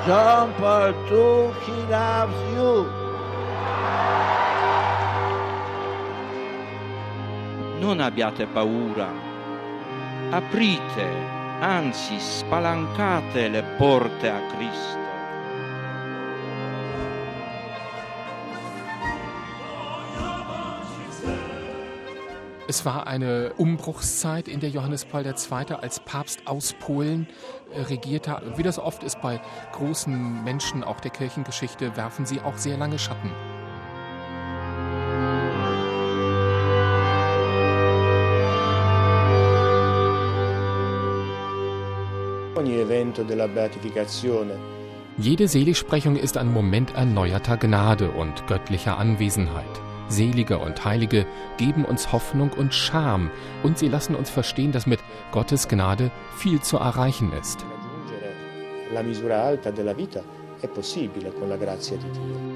John Paul II, he loves you. Non abbiate paura, aprite, anzi spalancate le porte a Cristo. Es war eine Umbruchszeit, in der Johannes Paul II. Als Papst aus Polen regierte. Und wie das oft ist bei großen Menschen auch der Kirchengeschichte, werfen sie auch sehr lange Schatten. Jede Seligsprechung ist ein Moment erneuerter Gnade und göttlicher Anwesenheit. Selige und Heilige geben uns Hoffnung und Charme und sie lassen uns verstehen, dass mit Gottes Gnade viel zu erreichen ist. La misura alta della vita è possibile con la grazia di Dio.